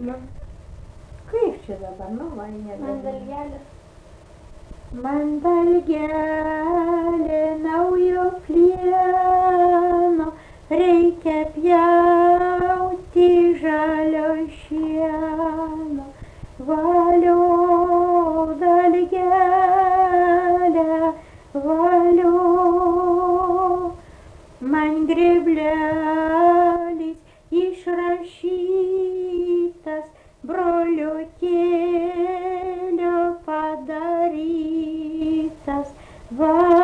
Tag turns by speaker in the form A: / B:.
A: Nu, kaip čia dabar, nu, man nebežinau.
B: Mandalgelis.
A: Mandalgelė naujo plieno, reikia pjauti žalio šieno. Valio dalgelę, valio, man grėblelis išrašytas, brolio tėlio padarytas.